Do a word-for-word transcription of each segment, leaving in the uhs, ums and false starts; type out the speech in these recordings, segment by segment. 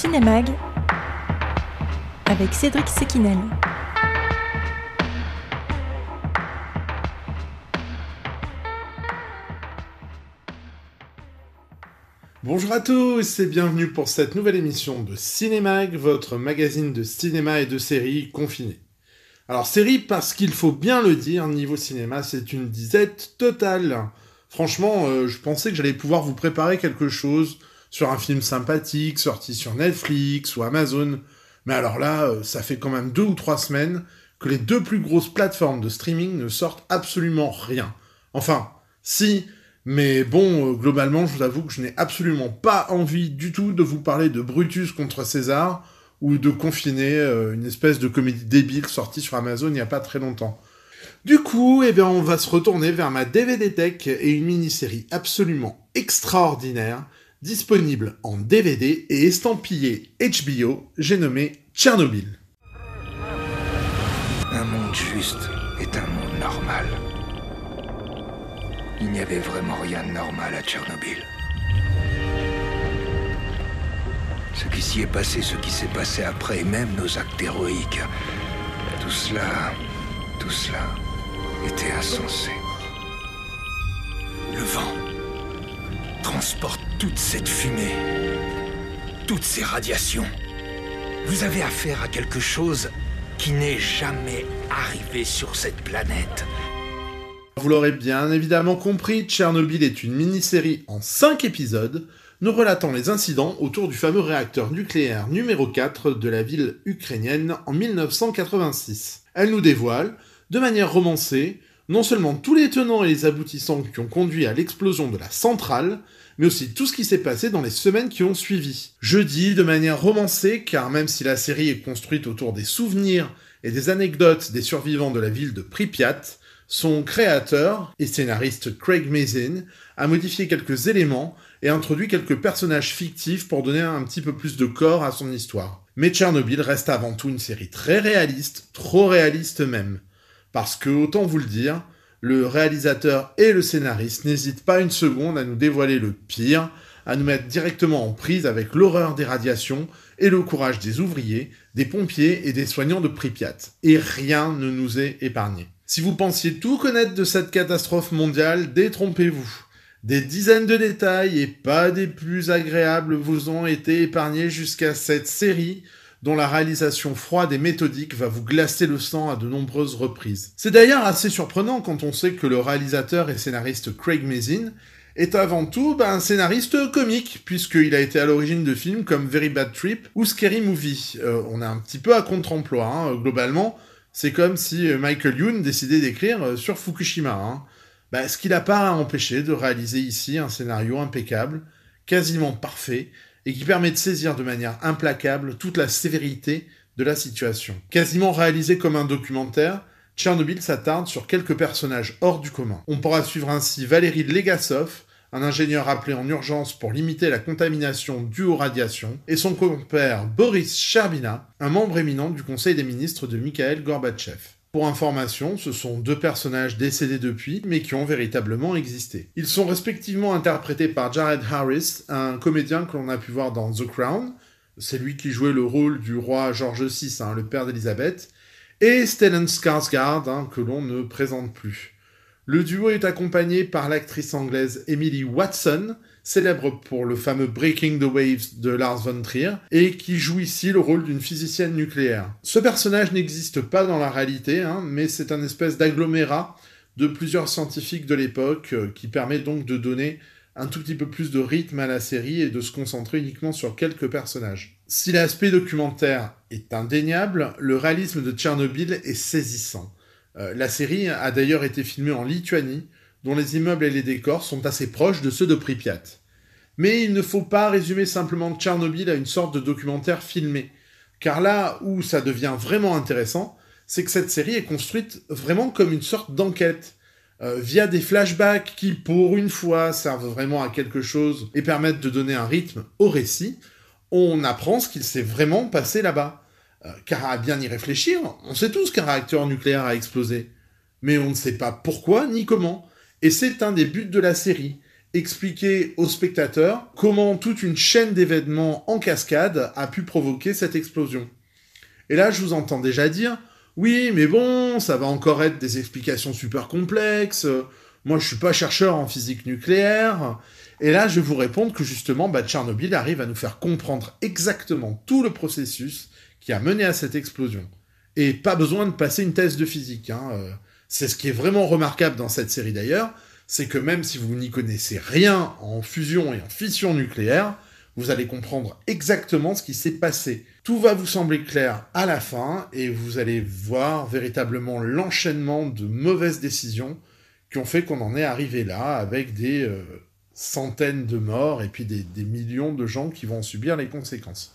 Cinémag avec Cédric Sekinel. Bonjour à tous et bienvenue pour cette nouvelle émission de Cinémag, votre magazine de cinéma et de séries confiné. Alors série parce qu'il faut bien le dire, niveau cinéma c'est une disette totale. Franchement, euh, je pensais que j'allais pouvoir vous préparer quelque chose sur un film sympathique, sorti sur Netflix ou Amazon. Mais alors là, euh, ça fait quand même deux ou trois semaines que les deux plus grosses plateformes de streaming ne sortent absolument rien. Enfin, si... Mais bon, euh, globalement, je vous avoue que je n'ai absolument pas envie du tout de vous parler de Brutus contre César ou de confiner euh, une espèce de comédie débile sortie sur Amazon il n'y a pas très longtemps. Du coup, eh bien, on va se retourner vers ma D V D Tech et une mini-série absolument extraordinaire, disponible en D V D et estampillée H B O, j'ai nommé Tchernobyl. Un monde juste est un monde normal. Il n'y avait vraiment rien de normal à Tchernobyl. Ce qui s'y est passé, ce qui s'est passé après, et même nos actes héroïques, tout cela, tout cela était insensé. Le vent transporte toute cette fumée, toutes ces radiations. Vous avez affaire à quelque chose qui n'est jamais arrivé sur cette planète. Vous l'aurez bien évidemment compris, Tchernobyl est une mini-série en cinq épisodes, nous relatant les incidents autour du fameux réacteur nucléaire numéro quatre de la ville ukrainienne en mille neuf cent quatre-vingt-six. Elle nous dévoile, de manière romancée, non seulement tous les tenants et les aboutissants qui ont conduit à l'explosion de la centrale, mais aussi tout ce qui s'est passé dans les semaines qui ont suivi. Je dis de manière romancée, car même si la série est construite autour des souvenirs et des anecdotes des survivants de la ville de Pripyat, son créateur et scénariste Craig Mazin a modifié quelques éléments et introduit quelques personnages fictifs pour donner un petit peu plus de corps à son histoire. Mais Tchernobyl reste avant tout une série très réaliste, trop réaliste même. Parce que, autant vous le dire, le réalisateur et le scénariste n'hésitent pas une seconde à nous dévoiler le pire, à nous mettre directement en prise avec l'horreur des radiations et le courage des ouvriers, des pompiers et des soignants de Pripyat. Et rien ne nous est épargné. Si vous pensiez tout connaître de cette catastrophe mondiale, détrompez-vous. Des dizaines de détails, et pas des plus agréables, vous ont été épargnés jusqu'à cette série, dont la réalisation froide et méthodique va vous glacer le sang à de nombreuses reprises. C'est d'ailleurs assez surprenant quand on sait que le réalisateur et scénariste Craig Mazin est avant tout bah, un scénariste comique, puisqu'il a été à l'origine de films comme Very Bad Trip ou Scary Movie. Euh, on est un petit peu à contre-emploi, hein, globalement. C'est comme si Michael Youn décidait d'écrire sur Fukushima. Hein. Bah, ce qui l'a pas empêché de réaliser ici un scénario impeccable, quasiment parfait, et qui permet de saisir de manière implacable toute la sévérité de la situation. Quasiment réalisé comme un documentaire, Tchernobyl s'attarde sur quelques personnages hors du commun. On pourra suivre ainsi Valéry Legasov, un ingénieur appelé en urgence pour limiter la contamination due aux radiations, et son compère Boris Sherbina, un membre éminent du Conseil des ministres de Mikhail Gorbatchev. Pour information, ce sont deux personnages décédés depuis, mais qui ont véritablement existé. Ils sont respectivement interprétés par Jared Harris, un comédien que l'on a pu voir dans The Crown, c'est lui qui jouait le rôle du roi George six, hein, le père d'Elisabeth, et Stellan Skarsgård, hein, que l'on ne présente plus. Le duo est accompagné par l'actrice anglaise Emily Watson, célèbre pour le fameux Breaking the Waves de Lars von Trier, et qui joue ici le rôle d'une physicienne nucléaire. Ce personnage n'existe pas dans la réalité, hein, mais c'est un espèce d'agglomérat de plusieurs scientifiques de l'époque, euh, qui permet donc de donner un tout petit peu plus de rythme à la série et de se concentrer uniquement sur quelques personnages. Si l'aspect documentaire est indéniable, le réalisme de Tchernobyl est saisissant. Euh, la série a d'ailleurs été filmée en Lituanie, dont les immeubles et les décors sont assez proches de ceux de Pripyat. Mais il ne faut pas résumer simplement Tchernobyl à une sorte de documentaire filmé, car là où ça devient vraiment intéressant, c'est que cette série est construite vraiment comme une sorte d'enquête, euh, via des flashbacks qui, pour une fois, servent vraiment à quelque chose et permettent de donner un rythme au récit. On apprend ce qu'il s'est vraiment passé là-bas. Euh, car à bien y réfléchir, on sait tous qu'un réacteur nucléaire a explosé. Mais on ne sait pas pourquoi ni comment. Et c'est un des buts de la série. expliquer aux spectateurs comment toute une chaîne d'événements en cascade a pu provoquer cette explosion. Et là, je vous entends déjà dire « Oui, mais bon, ça va encore être des explications super complexes, moi je suis pas chercheur en physique nucléaire ». Et là, je vais vous répondre que justement, bah, Tchernobyl arrive à nous faire comprendre exactement tout le processus qui a mené à cette explosion. Et pas besoin de passer une thèse de physique, hein. Euh, c'est ce qui est vraiment remarquable dans cette série d'ailleurs, c'est que même si vous n'y connaissez rien en fusion et en fission nucléaire, vous allez comprendre exactement ce qui s'est passé. Tout va vous sembler clair à la fin, et vous allez voir véritablement l'enchaînement de mauvaises décisions qui ont fait qu'on en est arrivé là, avec des euh, centaines de morts, et puis des, des millions de gens qui vont en subir les conséquences.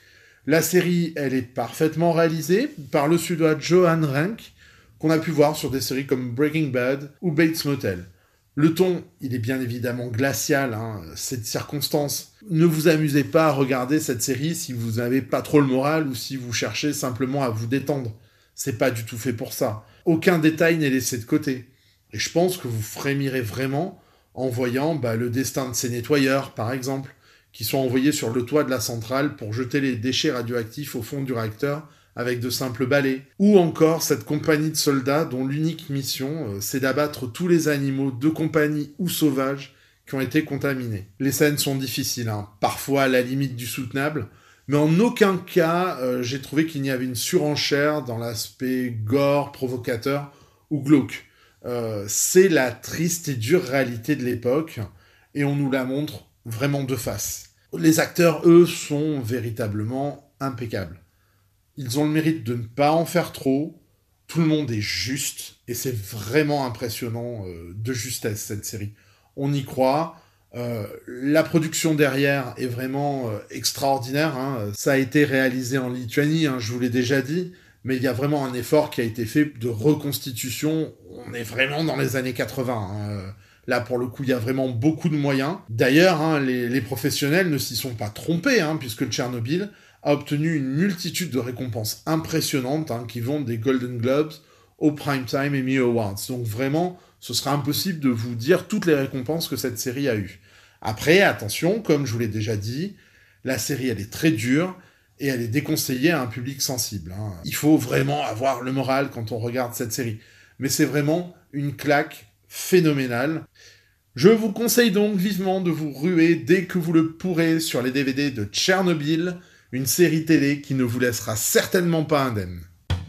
La série, elle est parfaitement réalisée par le Suédois Johan Renck, qu'on a pu voir sur des séries comme Breaking Bad ou Bates Motel. Le ton, il est bien évidemment glacial, hein. Cette circonstance. Ne vous amusez pas à regarder cette série si vous n'avez pas trop le moral ou si vous cherchez simplement à vous détendre. C'est pas du tout fait pour ça. Aucun détail n'est laissé de côté. Et je pense que vous frémirez vraiment en voyant bah, le destin de ces nettoyeurs, par exemple, qui sont envoyés sur le toit de la centrale pour jeter les déchets radioactifs au fond du réacteur avec de simples balais. Ou encore cette compagnie de soldats dont l'unique mission, euh, c'est d'abattre tous les animaux de compagnie ou sauvages qui ont été contaminés. Les scènes sont difficiles, hein, parfois à la limite du soutenable, mais en aucun cas, euh, j'ai trouvé qu'il y avait une surenchère dans l'aspect gore, provocateur ou glauque. Euh, c'est la triste et dure réalité de l'époque, et on nous la montre vraiment de face. Les acteurs, eux, sont véritablement impeccables. Ils ont le mérite de ne pas en faire trop, tout le monde est juste, et c'est vraiment impressionnant euh, de justesse, cette série. On y croit, euh, la production derrière est vraiment euh, extraordinaire, hein. Ça a été réalisé en Lituanie, hein, je vous l'ai déjà dit, mais il y a vraiment un effort qui a été fait de reconstitution, on est vraiment dans les années quatre-vingts, hein. Là, pour le coup, il y a vraiment beaucoup de moyens. D'ailleurs, hein, les, les professionnels ne s'y sont pas trompés, hein, puisque Tchernobyl a obtenu une multitude de récompenses impressionnantes, hein, qui vont des Golden Globes aux Primetime Emmy Awards. Donc vraiment, ce sera impossible de vous dire toutes les récompenses que cette série a eues. Après, attention, comme je vous l'ai déjà dit, la série, elle est très dure, et elle est déconseillée à un public sensible, hein. Il faut vraiment avoir le moral quand on regarde cette série. Mais c'est vraiment une claque phénoménale. Je vous conseille donc vivement de vous ruer dès que vous le pourrez sur les D V D de Tchernobyl, une série télé qui ne vous laissera certainement pas indemne.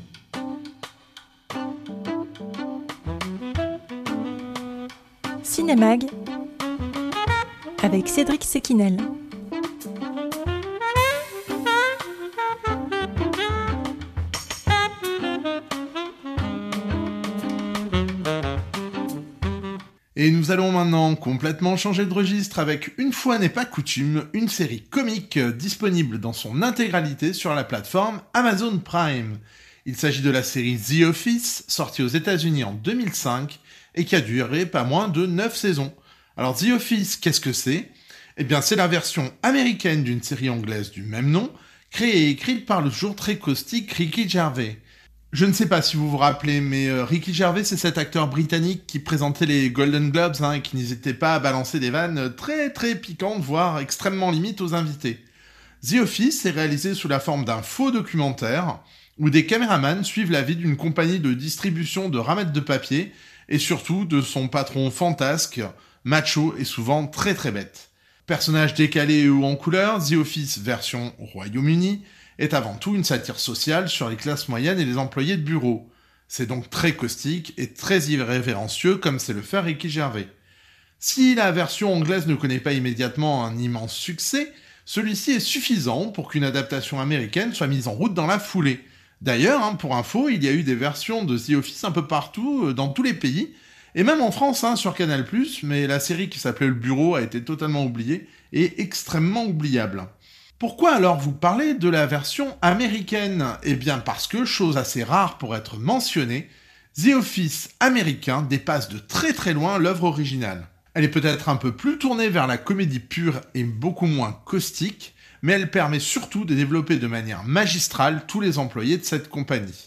Cinémag avec Cédric Sequinel. Et nous allons maintenant complètement changer de registre avec Une fois n'est pas coutume, une série comique disponible dans son intégralité sur la plateforme Amazon Prime. Il s'agit de la série The Office, sortie aux États-Unis en deux mille cinq et qui a duré pas moins de neuf saisons. Alors The Office, qu'est-ce que c'est ? Eh bien c'est la version américaine d'une série anglaise du même nom, créée et écrite par le toujours très caustique Ricky Gervais. Je ne sais pas si vous vous rappelez, mais euh, Ricky Gervais, c'est cet acteur britannique qui présentait les Golden Globes, hein, et qui n'hésitait pas à balancer des vannes très très piquantes, voire extrêmement limites aux invités. The Office est réalisé sous la forme d'un faux documentaire, où des caméramans suivent la vie d'une compagnie de distribution de ramettes de papier, et surtout de son patron fantasque, macho et souvent très très bête. Personnage décalé ou en couleur, The Office version Royaume-Uni est avant tout une satire sociale sur les classes moyennes et les employés de bureau. C'est donc très caustique et très irrévérencieux comme sait le faire Ricky Gervais. Si la version anglaise ne connaît pas immédiatement un immense succès, celui-ci est suffisant pour qu'une adaptation américaine soit mise en route dans la foulée. D'ailleurs, hein, pour info, il y a eu des versions de The Office un peu partout, dans tous les pays, et même en France, hein, sur Canal plus, mais la série qui s'appelait Le Bureau a été totalement oubliée et extrêmement oubliable. Pourquoi alors vous parler de la version américaine ? Eh bien parce que, chose assez rare pour être mentionnée, The Office américain dépasse de très très loin l'œuvre originale. Elle est peut-être un peu plus tournée vers la comédie pure et beaucoup moins caustique, mais elle permet surtout de développer de manière magistrale tous les employés de cette compagnie.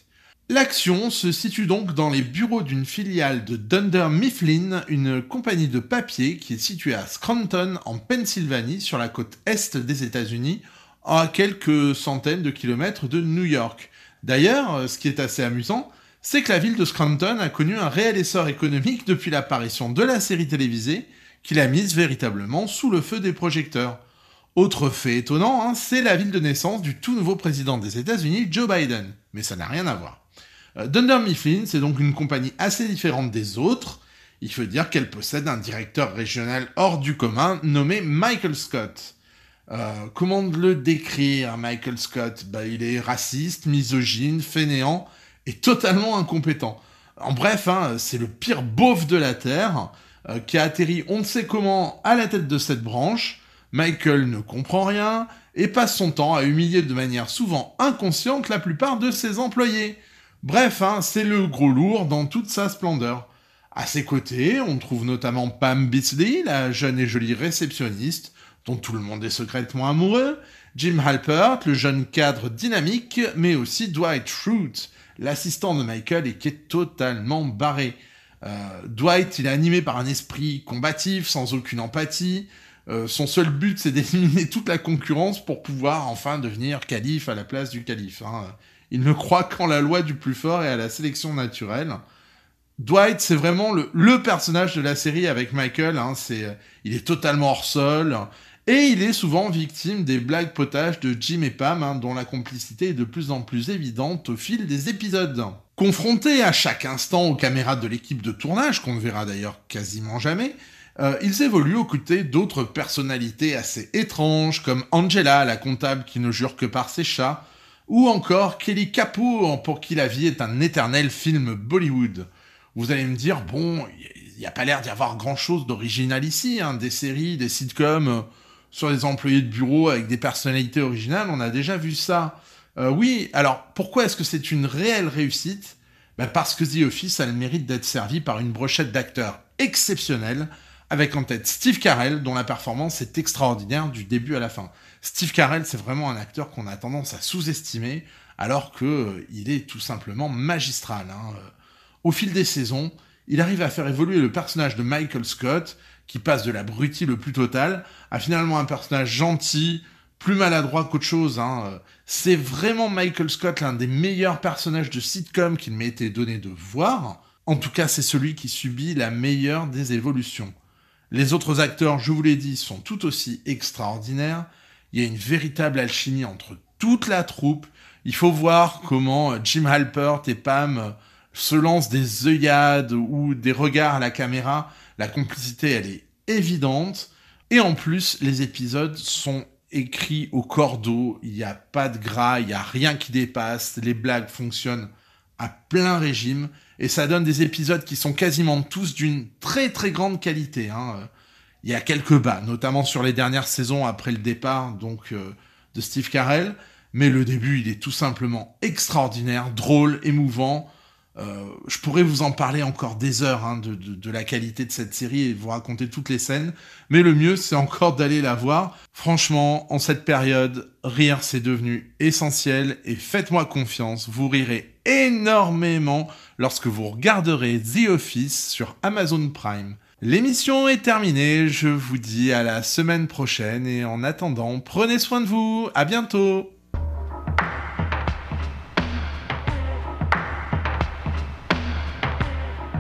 L'action se situe donc dans les bureaux d'une filiale de Dunder Mifflin, une compagnie de papier qui est située à Scranton, en Pennsylvanie, sur la côte est des États-Unis, à quelques centaines de kilomètres de New York. D'ailleurs, ce qui est assez amusant, c'est que la ville de Scranton a connu un réel essor économique depuis l'apparition de la série télévisée, qui l'a mise véritablement sous le feu des projecteurs. Autre fait étonnant, hein, c'est la ville de naissance du tout nouveau président des États-Unis, Joe Biden. Mais ça n'a rien à voir. Euh, Dunder Mifflin, c'est donc une compagnie assez différente des autres. Il faut dire qu'elle possède un directeur régional hors du commun, nommé Michael Scott. Euh, comment le décrire, Michael Scott ? Bah, il est raciste, misogyne, fainéant et totalement incompétent. En bref, hein, c'est le pire beauf de la Terre, euh, qui a atterri on ne sait comment à la tête de cette branche. Michael ne comprend rien et passe son temps à humilier de manière souvent inconsciente la plupart de ses employés. Bref, hein, c'est le gros lourd dans toute sa splendeur. À ses côtés, on trouve notamment Pam Beesly, la jeune et jolie réceptionniste, dont tout le monde est secrètement amoureux, Jim Halpert, le jeune cadre dynamique, mais aussi Dwight Schrute, l'assistant de Michael et qui est totalement barré. Euh, Dwight, il est animé par un esprit combatif, sans aucune empathie. Euh, son seul but, c'est d'éliminer toute la concurrence pour pouvoir enfin devenir calife à la place du calife. Hein. Il ne croit qu'en la loi du plus fort et à la sélection naturelle. Dwight, c'est vraiment le, le personnage de la série avec Michael. Hein. C'est, il est totalement hors sol. Et il est souvent victime des blagues potaches de Jim et Pam, hein, dont la complicité est de plus en plus évidente au fil des épisodes. Confrontés à chaque instant aux caméras de l'équipe de tournage, qu'on ne verra d'ailleurs quasiment jamais, euh, ils évoluent aux côtés d'autres personnalités assez étranges, comme Angela, la comptable qui ne jure que par ses chats, ou encore Kelly Capo, pour qui la vie est un éternel film Bollywood. Vous allez me dire, bon, il n'y a pas l'air d'y avoir grand-chose d'original ici, hein, des séries, des sitcoms euh, sur les employés de bureau avec des personnalités originales, on a déjà vu ça. Euh, oui, alors pourquoi est-ce que c'est une réelle réussite ? Ben parce que The Office a le mérite d'être servi par une brochette d'acteurs exceptionnels, avec en tête Steve Carell, dont la performance est extraordinaire du début à la fin. Steve Carell, c'est vraiment un acteur qu'on a tendance à sous-estimer, alors qu'il euh, est tout simplement magistral. Hein. Au fil des saisons, il arrive à faire évoluer le personnage de Michael Scott, qui passe de l'abruti le plus total, à finalement un personnage gentil, plus maladroit qu'autre chose. Hein. C'est vraiment Michael Scott, l'un des meilleurs personnages de sitcom qu'il m'ait été donné de voir. En tout cas, c'est celui qui subit la meilleure des évolutions. Les autres acteurs, je vous l'ai dit, sont tout aussi extraordinaires. Il y a une véritable alchimie entre toute la troupe. Il faut voir comment Jim Halpert et Pam se lancent des œillades ou des regards à la caméra. La complicité, elle est évidente. Et en plus, les épisodes sont écrits au cordeau. Il n'y a pas de gras, il n'y a rien qui dépasse. Les blagues fonctionnent à plein régime. Et ça donne des épisodes qui sont quasiment tous d'une très très grande qualité. Hein. Il y a quelques bas, notamment sur les dernières saisons après le départ donc euh, de Steve Carell. Mais le début, il est tout simplement extraordinaire, drôle, émouvant. Euh, je pourrais vous en parler encore des heures hein, de, de, de la qualité de cette série et vous raconter toutes les scènes. Mais le mieux, c'est encore d'aller la voir. Franchement, en cette période, rire, c'est devenu essentiel. Et faites-moi confiance, vous rirez énormément lorsque vous regarderez The Office sur Amazon Prime. L'émission est terminée, je vous dis à la semaine prochaine et en attendant, prenez soin de vous, à bientôt.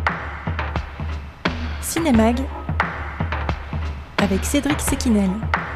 Cinémag avec Cédric Sequinel.